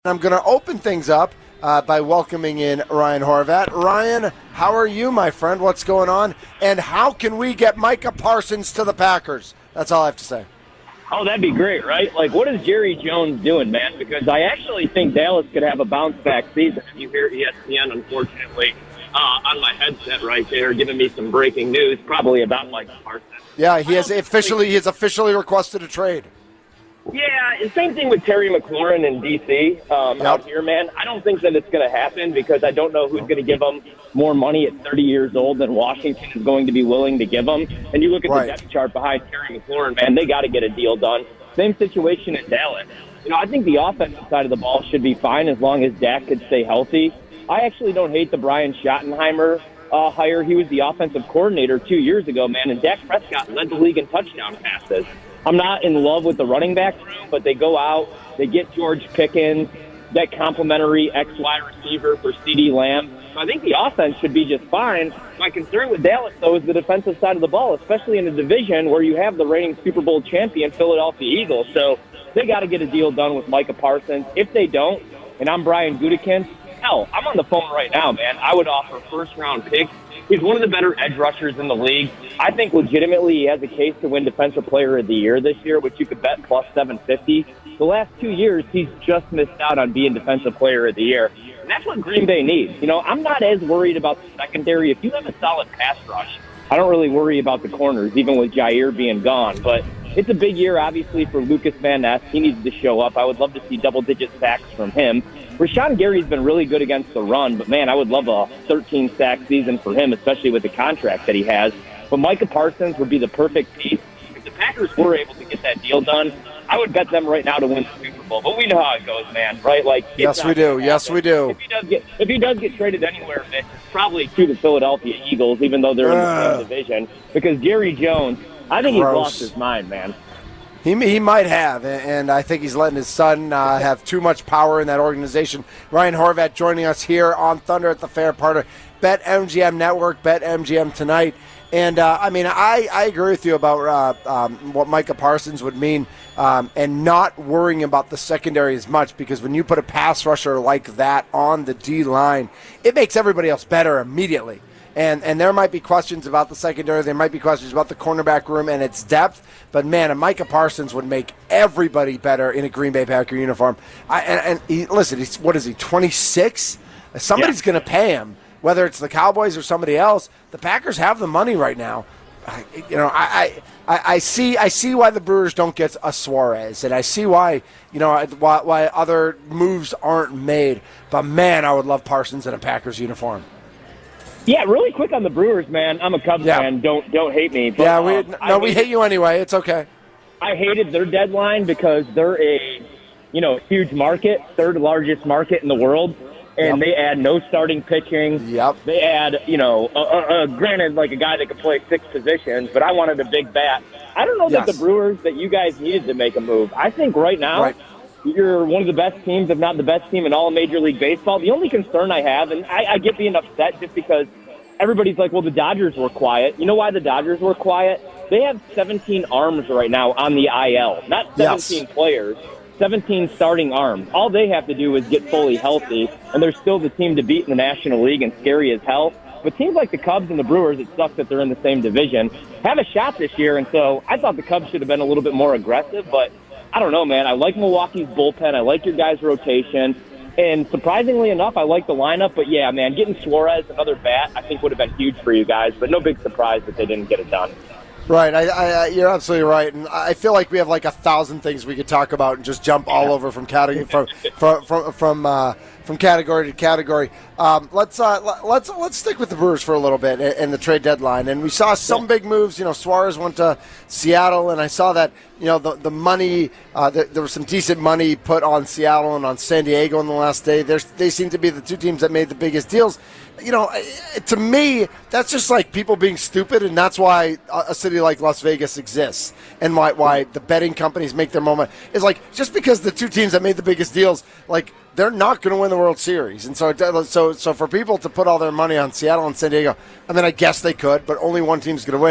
I'm going to open things up by welcoming in Ryan Horvat. Ryan, how are you, my friend? What's going on? And how can we get Micah Parsons to the Packers? That's all I have to say. Oh, that'd be great, right? Like, what is Jerry Jones doing, man? Because I actually think Dallas could have a bounce-back season. You hear ESPN, unfortunately, on my headset right there, giving me some breaking news, probably about Micah Parsons. Yeah, he has officially requested a trade. Yeah, and same thing with Terry McLaurin in D.C. Out here, man. I don't think that it's going to happen because I don't know who's going to give him more money at 30 years old than Washington is going to be willing to give him. And you look at the depth chart behind Terry McLaurin, man, they got to get a deal done. Same situation in Dallas. I think the offensive side of the ball should be fine as long as Dak could stay healthy. I actually don't hate the Brian Schottenheimer hire. He was the offensive coordinator 2 years ago, man, and Dak Prescott led the league in touchdown passes. I'm not in love with the running back room, but they go out, they get George Pickens, that complimentary XY receiver for CeeDee Lamb. So I think the offense should be just fine. My concern with Dallas, though, is the defensive side of the ball, especially in a division where you have the reigning Super Bowl champion Philadelphia Eagles. So they got to get a deal done with Micah Parsons. If they don't, and I'm Brian Gutekunst, hell, I'm on the phone right now, man. I would offer first-round picks. He's one of the better edge rushers in the league. I think legitimately he has a case to win Defensive Player of the Year this year, which you could bet plus 750. The last 2 years, he's just missed out on being Defensive Player of the Year. And that's what Green Bay needs. I'm not as worried about the secondary. If you have a solid pass rush, I don't really worry about the corners, even with Jair being gone. But it's a big year, obviously, for Lucas Van Ness. He needs to show up. I would love to see double-digit sacks from him. Rashawn Gary's been really good against the run, but, man, I would love a 13-sack season for him, especially with the contract that he has. But Micah Parsons would be the perfect piece. If the Packers were able to get that deal done, I would bet them right now to win the Super Bowl. But we know how it goes, man, right? Yes, we do. Yes, we do. If he does get traded anywhere, it's probably to the Philadelphia Eagles, even though they're in the same division. Because Jerry Jones, I think he's lost his mind, man. He might have, and I think he's letting his son have too much power in that organization. Ryan Horvat joining us here on Thunder at the Fair, part of BetMGM Network, BetMGM tonight. And, I agree with you about what Micah Parsons would mean and not worrying about the secondary as much, because when you put a pass rusher like that on the D-line, it makes everybody else better immediately. And there might be questions about the secondary. There might be questions about the cornerback room and its depth. But, man, a Micah Parsons would make everybody better in a Green Bay Packer uniform. What is he, 26? Somebody's going to pay him, whether it's the Cowboys or somebody else. The Packers have the money right now. I see why the Brewers don't get a Suarez, and I see why other moves aren't made. But, man, I would love Parsons in a Packers uniform. Yeah, really quick on the Brewers, man. I'm a Cubs fan. Don't hate me. But, we hate you anyway. It's okay. I hated their deadline because they're a huge market, third largest market in the world, and they add no starting pitching. Yep. They add granted, like a guy that could play 6 positions, but I wanted a big bat. I don't know that the Brewers that you guys needed to make a move. I think right now. You're one of the best teams, if not the best team in all of Major League Baseball. The only concern I have, and I get being upset just because everybody's like, well, the Dodgers were quiet. You know why the Dodgers were quiet? They have 17 arms right now on the IL. Not 17 players, 17 starting arms. All they have to do is get fully healthy, and they're still the team to beat in the National League and scary as hell. But teams like the Cubs and the Brewers, it sucks that they're in the same division, have a shot this year. And so I thought the Cubs should have been a little bit more aggressive, but I don't know, man. I like Milwaukee's bullpen. I like your guys' rotation. And surprisingly enough, I like the lineup. But, yeah, man, getting Suarez, another bat, I think would have been huge for you guys. But no big surprise that they didn't get it done. Right. You're absolutely right. And I feel like we have like 1,000 things we could talk about and just jump all over from category from category to category. Let's stick with the Brewers for a little bit and the trade deadline. And we saw some big moves. Suarez went to Seattle, and I saw that the money. There was some decent money put on Seattle and on San Diego in the last day. They seem to be the two teams that made the biggest deals. To me, that's just like people being stupid, and that's why a city like Las Vegas exists, and why the betting companies make their moment. Is like, just because the two teams that made the biggest deals, like, they're not going to win the World Series. And so for people to put all their money on Seattle and San Diego, I mean, I guess they could, but only one team's going to win.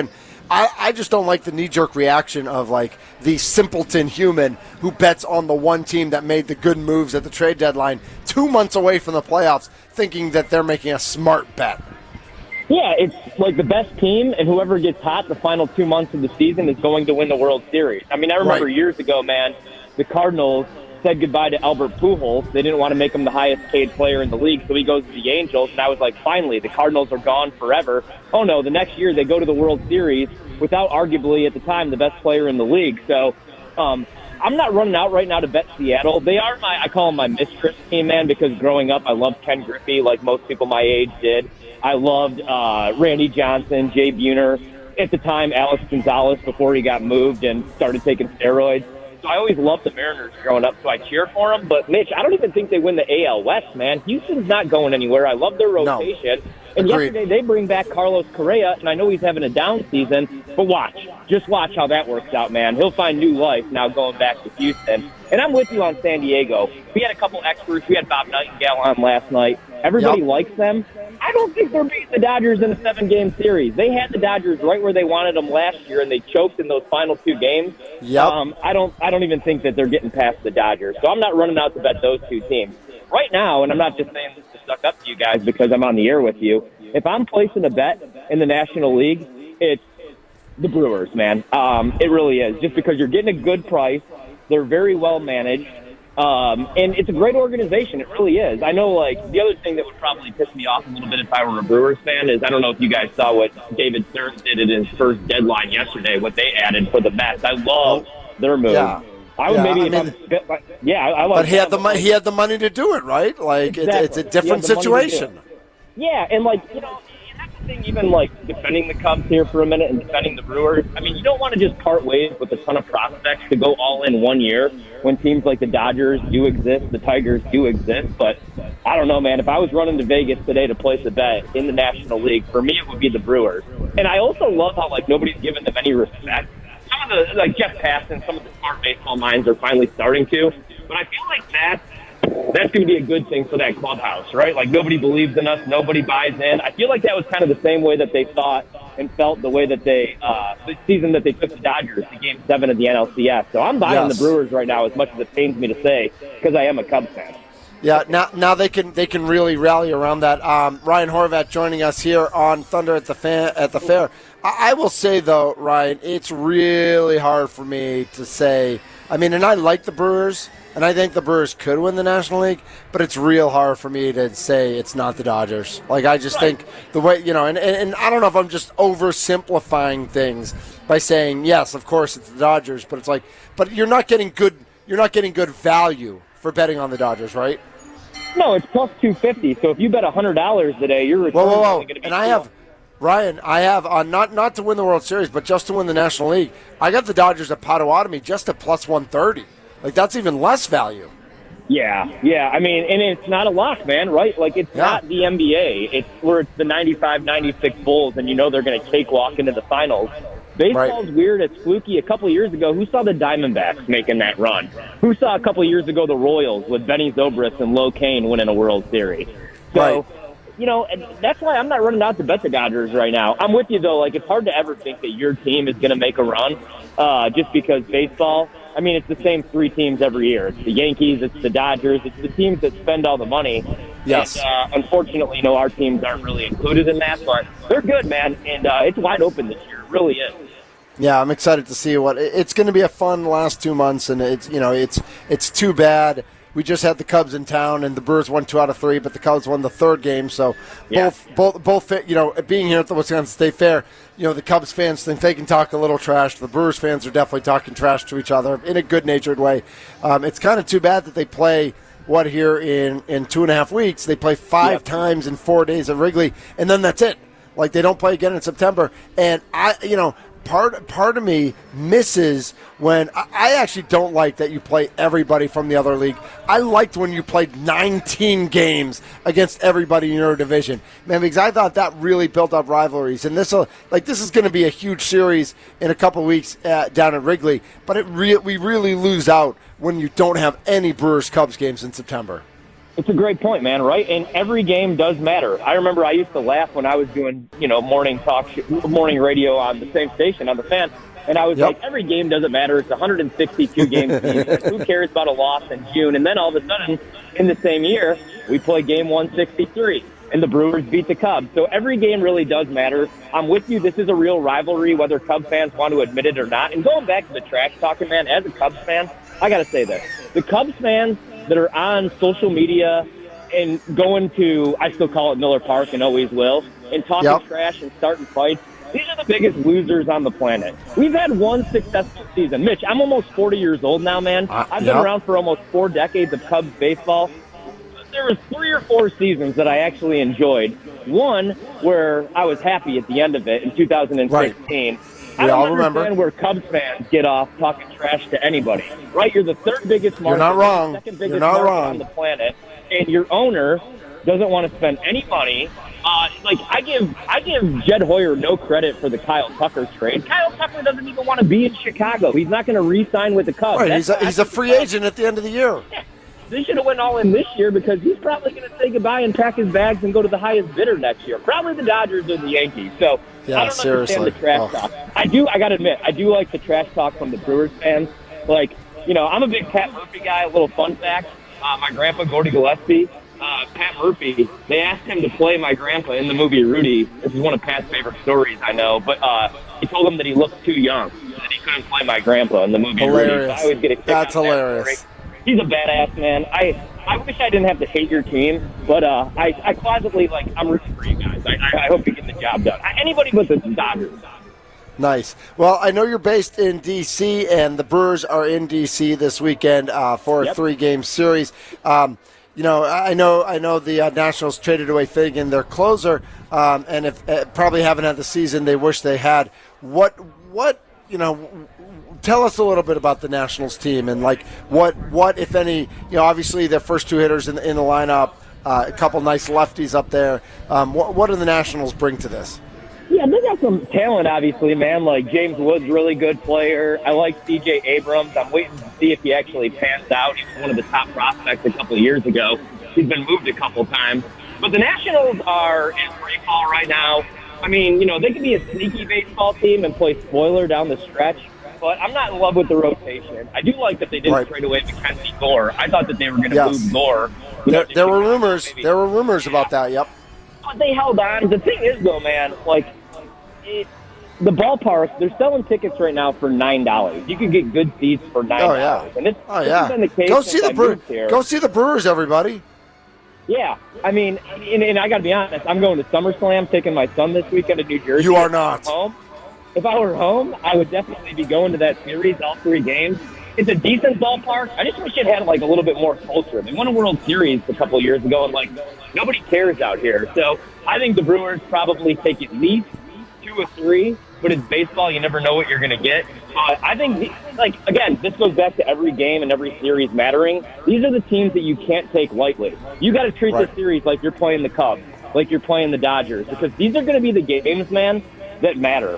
I just don't like the knee-jerk reaction of, like, the simpleton human who bets on the one team that made the good moves at the trade deadline 2 months away from the playoffs, thinking that they're making a smart bet. Yeah, it's like the best team, and whoever gets hot the final 2 months of the season is going to win the World Series. I mean, I remember years ago, man, the Cardinals said goodbye to Albert Pujols. They didn't want to make him the highest paid player in the league, so he goes to the Angels, and I was like, finally, the Cardinals are gone forever. Oh, no, the next year they go to the World Series without arguably, at the time, the best player in the league. So I'm not running out right now to bet Seattle. They are I call them my mistress team, man, because growing up I loved Ken Griffey like most people my age did. I loved Randy Johnson, Jay Buhner. At the time, Alex Gonzalez before he got moved and started taking steroids. So I always loved the Mariners growing up, so I cheer for them. But, Mitch, I don't even think they win the AL West, man. Houston's not going anywhere. I love their rotation. No. And yesterday they bring back Carlos Correa, and I know he's having a down season, but just watch how that works out, man. He'll find new life now going back to Houston. And I'm with you on San Diego. We had a couple experts. We had Bob Nightingale on last night. Everybody likes them. I don't think they're beating the Dodgers in a 7-game series. They had the Dodgers right where they wanted them last year, and they choked in those final 2 games. I don't even think that they're getting past the Dodgers. So I'm not running out to bet those 2 teams. Right now, and I'm not just saying this to suck up to you guys because I'm on the air with you, if I'm placing a bet in the National League, it's the Brewers, man. It really is, just because you're getting a good price. They're very well managed. And it's a great organization. It really is. I know, like, the other thing that would probably piss me off a little bit if I were a Brewers fan is I don't know if you guys saw what David Stearns did at his first deadline yesterday, what they added for the Mets. I love their move. Yeah. I would maybe. I love. But he had the money. He had the money to do it, right? Like it's a different situation. Yeah, and like and that's the thing. Even like defending the Cubs here for a minute and defending the Brewers. I mean, you don't want to just part ways with a ton of prospects to go all in one year when teams like the Dodgers do exist, the Tigers do exist. But I don't know, man. If I was running to Vegas today to place a bet in the National League, for me it would be the Brewers. And I also love how like nobody's giving them any respect. Some of the, like Jeff Passan, some of the smart baseball minds are finally starting to. But I feel like that's going to be a good thing for that clubhouse, right? Like, nobody believes in us. Nobody buys in. I feel like that was kind of the same way that they thought and felt the way that they the season that they took the Dodgers to Game 7 of the NLCS. So I'm buying the Brewers right now, as much as it pains me to say, because I am a Cubs fan. Yeah, now they can really rally around that. Ryan Horvat joining us here on Thunder at the Fair. I will say, though, Ryan, it's really hard for me to say. I mean, and I like the Brewers, and I think the Brewers could win the National League, but it's real hard for me to say it's not the Dodgers. Like, I just think the way, and I don't know if I'm just oversimplifying things by saying, yes, of course it's the Dodgers, but it's like, but you're not getting good value for betting on the Dodgers, right? No, it's plus 250. So if you bet $100 today, your return is going to be. And I have, Ryan, not to win the World Series, but just to win the National League. I got the Dodgers at Potawatomi just at plus 130. Like, that's even less value. Yeah. I mean, and it's not a lock, man, right? Like, it's not the NBA. It's where it's the 95-96 Bulls, and you know they're going to cakewalk into the finals. Baseball's weird. It's fluky. A couple of years ago, who saw the Diamondbacks making that run? Who saw a couple of years ago the Royals with Benny Zobrist and Lo Cain winning a World Series? So, and that's why I'm not running out to bet the Dodgers right now. I'm with you, though. Like, it's hard to ever think that your team is going to make a run just because baseball, I mean, it's the same 3 teams every year. It's the Yankees, it's the Dodgers, it's the teams that spend all the money. Yes. And, unfortunately, our teams aren't really included in that, but they're good, man. And it's wide open this year. It really is. Yeah, I'm excited to see what it's going to be. A fun last 2 months, and it's too bad. We just had the Cubs in town, and the Brewers won 2 out of 3, but the Cubs won the 3rd game. So both being here at the Wisconsin State Fair, the Cubs fans think they can talk a little trash. The Brewers fans are definitely talking trash to each other in a good-natured way. It's kind of too bad that they play here in 2.5 weeks. They play 5 times in 4 days at Wrigley, and then that's it. Like, they don't play again in September. And part of me misses when I actually don't like that you play everybody from the other league. I liked when you played 19 games against everybody in your division, man, because I thought that really built up rivalries. And this is going to be a huge series in a couple weeks down at Wrigley, but we really lose out when you don't have any Brewers-Cubs games in September. It's a great point, man, right? And every game does matter. I remember I used to laugh when I was doing, morning radio on the same station, on the Fan, and I was like, every game doesn't matter. It's 162 games a season. Who cares about a loss in June? And then all of a sudden, in the same year, we play game 163, and the Brewers beat the Cubs. So every game really does matter. I'm with you. This is a real rivalry, whether Cubs fans want to admit it or not. And going back to the trash talking, man, as a Cubs fan, I got to say this. The Cubs fans that are on social media and going to, I still call it Miller Park and always will, and talking trash and starting fights, these are the biggest losers on the planet. We've had one successful season. Mitch, I'm almost 40 years old now, man. I've been around for almost 4 decades of Cubs baseball. There was 3 or 4 seasons that I actually enjoyed. One where I was happy at the end of it in 2016. I don't understand where Cubs fans get off talking trash to anybody. Right? You're the 3rd biggest market, You're not wrong. Second biggest market on the planet, and your owner doesn't want to spend any money. I give Jed Hoyer no credit for the Kyle Tucker trade. Kyle Tucker doesn't even want to be in Chicago. He's not going to re-sign with the Cubs. Right, he's a free agent at the end of the year. Yeah. They should have went all in this year because he's probably going to say goodbye and pack his bags and go to the highest bidder next year. Probably the Dodgers or the Yankees. So I don't understand the trash talk. I got to admit, I do like the trash talk from the Brewers fans. I'm a big Pat Murphy guy. A little fun fact. My grandpa, Gordy Gillespie, Pat Murphy, they asked him to play my grandpa in the movie Rudy. This is one of Pat's favorite stories, I know. But he told him that he looked too young, that he couldn't play my grandpa in the movie Rudy. So I always get a kick That's out of hilarious. That story. He's a badass, man. I wish I didn't have to hate your team, but I closetly, I'm rooting for you guys. I hope you get the job done. Anybody but the Dodgers. Nice. Well, I know you're based in D.C., and the Brewers are in D.C. this weekend for a 3-game series. I know the Nationals traded away Fagan, their closer, and if probably haven't had the season they wish they had. Tell us a little bit about the Nationals team and what if any, obviously their first 2 hitters in the lineup, a couple nice lefties up there. What do the Nationals bring to this? Yeah, they got some talent, obviously, man. James Wood's really good player. I like C.J. Abrams. I'm waiting to see if he actually pans out. He was one of the top prospects a couple of years ago. He's been moved a couple times. But the Nationals are in free fall right now. I mean, they could be a sneaky baseball team and play spoiler down the stretch. But I'm not in love with the rotation. I do like that they didn't trade away Mackenzie Gore. I thought that they were going to move Gore. There were rumors. Maybe. There were rumors about that. Yep. But they held on. The thing is, though, man, the ballpark, they're selling tickets right now for $9. You can get good seats for $9. Oh yeah. And this has been the case. Go see the Brewers. Go see the Brewers, everybody. Yeah, I mean, and I got to be honest. I'm going to SummerSlam, taking my son this weekend to New Jersey. You are not. If I were home, I would definitely be going to that series, all 3 games. It's a decent ballpark. I just wish it had a little bit more culture. They won a World Series a couple of years ago, and nobody cares out here. So I think the Brewers probably take at least 2 or 3. But it's baseball; you never know what you're going to get. I think, again, this goes back to every game and every series mattering. These are the teams that you can't take lightly. You got to treat this series like you're playing the Cubs, like you're playing the Dodgers, because these are going to be the games, man, that matter.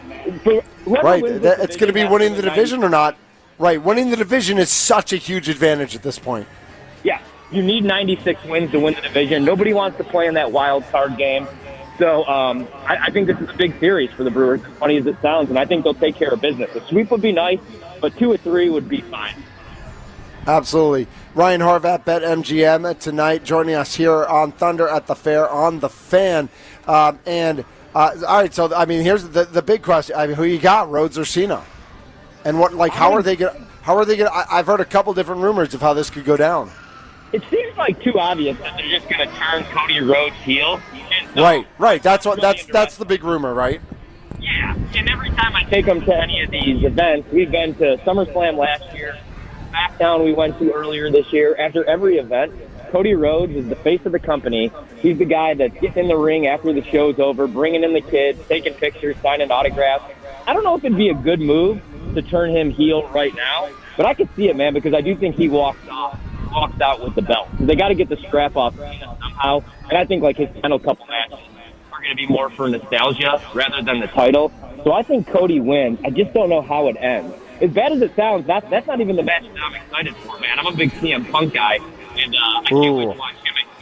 It's going to be winning the division or not. Right, winning the division is such a huge advantage at this point. Yeah, you need 96 wins to win the division. Nobody wants to play in that wild card game. So I think this is a big series for the Brewers, as funny as it sounds, and I think they'll take care of business. A sweep would be nice, but 2 or 3 would be fine. Absolutely. Ryan Horvat, BetMGM, tonight, joining us here on Thunder at the Fair on the Fan. All right, so, here's the big question. Who you got, Rhodes or Cena? And how are they going to, I've heard a couple different rumors of how this could go down. It seems too obvious that they're just going to turn Cody Rhodes heel. Right. That's the big rumor, right? Yeah. And every time I take them to any of these events, we've been to SummerSlam last year, SmackDown we went to earlier this year. After every event, Cody Rhodes is the face of the company. He's the guy that's getting in the ring after the show's over, bringing in the kids, taking pictures, signing autographs. I don't know if it'd be a good move to turn him heel right now, but I could see it, man, because I do think he walks out with the belt. So they got to get the strap off somehow, and I think his final couple matches are going to be more for nostalgia rather than the title. So I think Cody wins. I just don't know how it ends. As bad as it sounds, that's not even the match that I'm excited for, man. I'm a big CM Punk guy, and I can't wait to watch him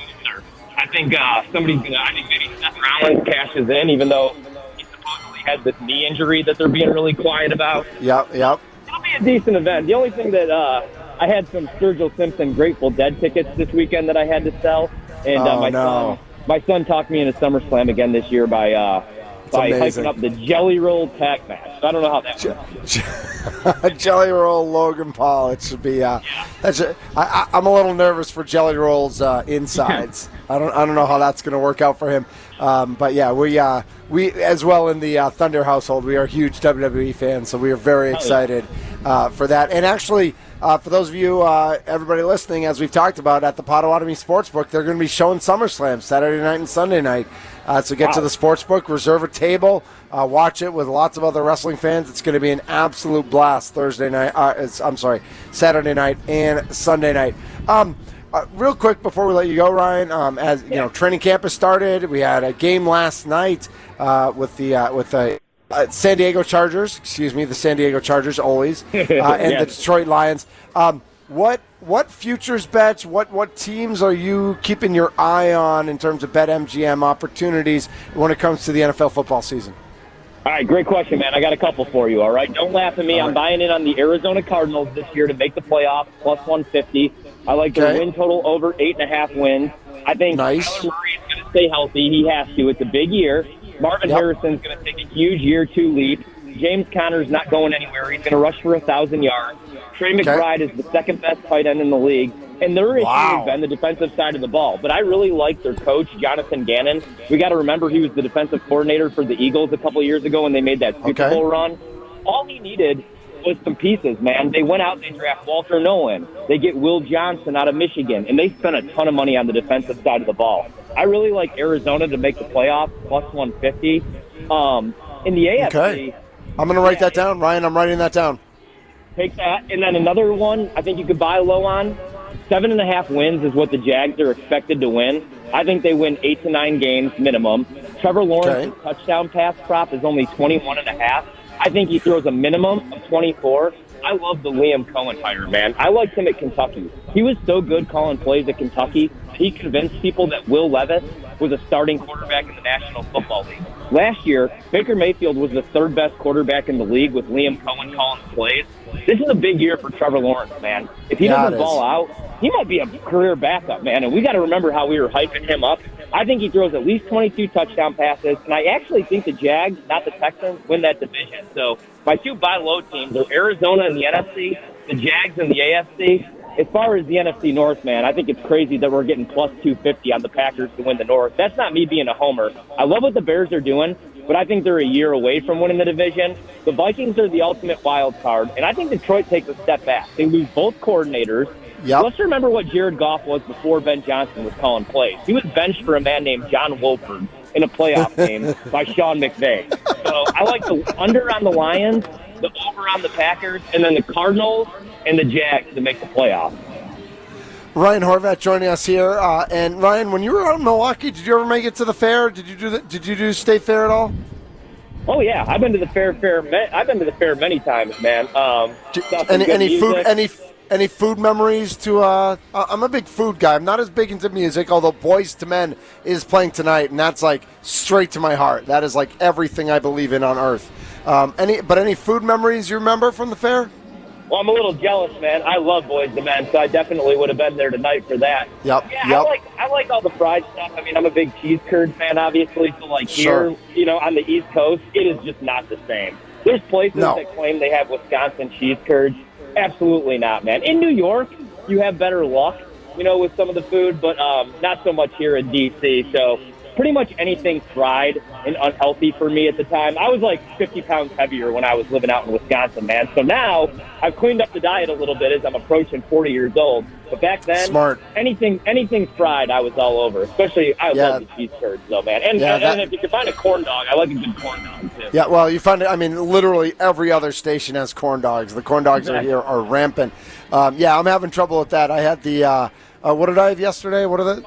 think I think maybe Seth Rollins cashes in, even though he supposedly had this knee injury that they're being really quiet about. Yep. It'll be a decent event. The only thing that I had some Sturgill Simpson Grateful Dead tickets this weekend that I had to sell, and my son talked me into SummerSlam again this year by hyping up the Jelly Roll tag match. So I don't know how that works. Jelly Roll Logan Paul. It should be. I'm a little nervous for Jelly Roll's insides. I don't know how that's going to work out for him. But yeah, we as well in the Thunder household, we are huge WWE fans, so we are very excited for that. And actually, for those of you, everybody listening, as we've talked about at the Potawatomi Sportsbook, they're going to be showing SummerSlam Saturday night and Sunday night. So get to the Sportsbook, reserve a table, watch it with lots of other wrestling fans. It's going to be an absolute blast Saturday night and Sunday night. Real quick before we let you go, Ryan, as you know, training camp has started. We had a game last night with the San Diego Chargers. Excuse me, the San Diego Chargers always, and the Detroit Lions. What futures bets? What teams are you keeping your eye on in terms of BetMGM opportunities when it comes to the NFL football season? All right, great question, man. I got a couple for you, all right? Don't laugh at me. I'm buying in on the Arizona Cardinals this year to make the playoffs, plus 150. I like their win total over 8.5 wins. I think Kyler Murray is going to stay healthy. He has to. It's a big year. Marvin Harrison's going to take a huge year 2 leap. James Conner's not going anywhere. He's going to rush for 1,000 yards. Trey McBride is the second-best tight end in the league. And their issue has been the defensive side of the ball. But I really like their coach, Jonathan Gannon. We got to remember he was the defensive coordinator for the Eagles a couple of years ago when they made that Super Bowl run. All he needed was some pieces, man. They went out, they draft Walter Nolan. They get Will Johnson out of Michigan. And they spent a ton of money on the defensive side of the ball. I really like Arizona to make the playoffs, plus 150. In the AFC... I'm going to write that down. Ryan, I'm writing that down. Take that. And then another one I think you could buy low on. 7.5 wins is what the Jags are expected to win. I think they win 8 to 9 games minimum. Trevor Lawrence's touchdown pass prop is only 21.5. I think he throws a minimum of 24. I love the Liam Cohen hire, man. I liked him at Kentucky. He was so good calling plays at Kentucky. He convinced people that Will Levis was a starting quarterback in the National Football League. Last year, Baker Mayfield was the third best quarterback in the league with Liam Cohen calling plays. This is a big year for Trevor Lawrence, man. If he doesn't ball out, he might be a career backup, man. And we got to remember how we were hyping him up. I think he throws at least 22 touchdown passes, and I actually think the Jags, not the Texans, win that division. So my 2 buy low teams are Arizona in the NFC, the Jags in the AFC. As far as the NFC North, man, I think it's crazy that we're getting plus 250 on the Packers to win the North. That's not me being a homer. I love what the Bears are doing, but I think they're a year away from winning the division. The Vikings are the ultimate wild card, and I think Detroit takes a step back. They lose both coordinators. Let's remember what Jared Goff was before Ben Johnson was calling plays. He was benched for a man named John Wolford in a playoff game by Sean McVay. So I like the under on the Lions, the over on the Packers, and then the Cardinals and the Jags to make the playoffs. Ryan Horvat joining us here. And Ryan, when you were out in Milwaukee, did you ever make it to the fair? Did you do State Fair at all? Oh yeah, I've been to the fair. I've been to the fair many times, man. Any food memories to? I'm a big food guy. I'm not as big into music, although Boys to Men is playing tonight, and that's like straight to my heart. That is like everything I believe in on earth. Any food memories you remember from the fair? Well, I'm a little jealous, man. I love Boys to Men, so I definitely would have been there tonight for that. I like all the fried stuff. I mean, I'm a big cheese curd fan, obviously. So, here, on the East Coast, it is just not the same. There's places that claim they have Wisconsin cheese curds. Absolutely not, man. In New York, you have better luck, with some of the food, but not so much here in D.C., so pretty much anything fried and unhealthy for me at the time. I was like 50 pounds heavier when I was living out in Wisconsin, man. So now I've cleaned up the diet a little bit as I'm approaching 40 years old. But back then, anything fried, I was all over. Especially, I love the cheese curds, though, man. And if you can find a corn dog, I like a good corn dog, too. Yeah, well, you find it, I mean, literally every other station has corn dogs. The corn dogs are rampant. I'm having trouble with that. I had the, what did I have yesterday? What are the...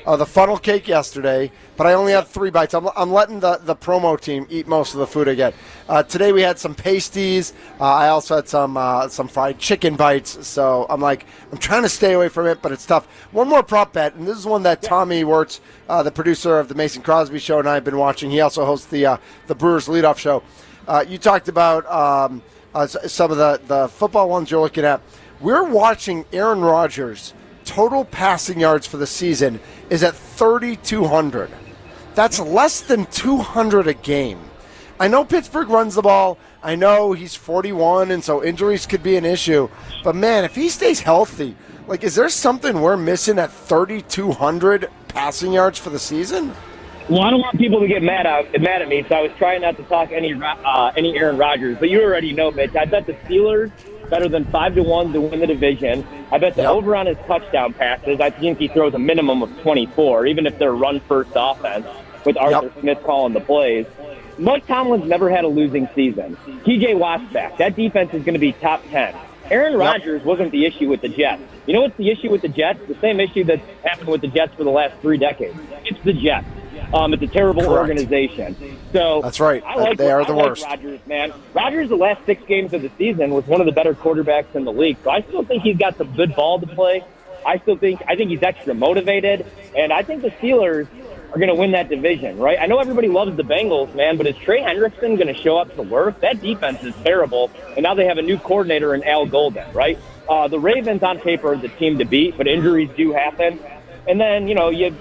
the funnel cake yesterday, but I only had 3 bites. I'm letting the promo team eat most of the food I get. Today we had some pasties. I also had some fried chicken bites. So I'm trying to stay away from it, but it's tough. One more prop bet, and this is one that Tommy Wirtz, the producer of the Mason Crosby Show, and I have been watching. He also hosts the Brewers Leadoff Show. You talked about some of the football ones you're looking at. We're watching Aaron Rodgers. Total passing yards for the season is at 3,200. That's less than 200 a game. I know Pittsburgh runs the ball. I know he's 41, and so injuries could be an issue. But, man, if he stays healthy, is there something we're missing at 3,200 passing yards for the season? Well, I don't want people to get mad at me, so I was trying not to talk any Aaron Rodgers. But you already know, Mitch. I bet the Steelers better than 5-1 to win the division. I bet the over on his touchdown passes. I think he throws a minimum of 24, even if they're run-first offense with Arthur Smith calling the plays. Mike Tomlin's never had a losing season. TJ Watt's back. That defense is going to be top 10. Aaron Rodgers wasn't the issue with the Jets. You know what's the issue with the Jets? The same issue that's happened with the Jets for the last 3 decades. It's the Jets. It's a terrible organization. So that's right. They are the worst. Rodgers, man. Rodgers, the last 6 games of the season, was one of the better quarterbacks in the league. So I still think he's got some good ball to play. I think he's extra motivated, and I think the Steelers are going to win that division, right? I know everybody loves the Bengals, man, but is Trey Hendrickson going to show up to work? That defense is terrible, and now they have a new coordinator in Al Golden, right? The Ravens on paper are the team to beat, but injuries do happen. And then,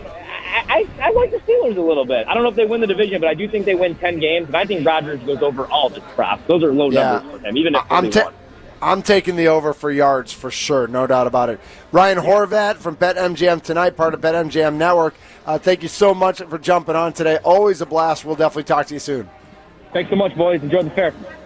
I like the Steelers a little bit. I don't know if they win the division, but I do think they win 10 games, and I think Rodgers goes over all of his props. Those are low numbers for him, even if I'm taking the over for yards for sure, no doubt about it. Ryan Horvat from BetMGM tonight, part of BetMGM Network. Thank you so much for jumping on today. Always a blast. We'll definitely talk to you soon. Thanks so much, boys. Enjoy the fair.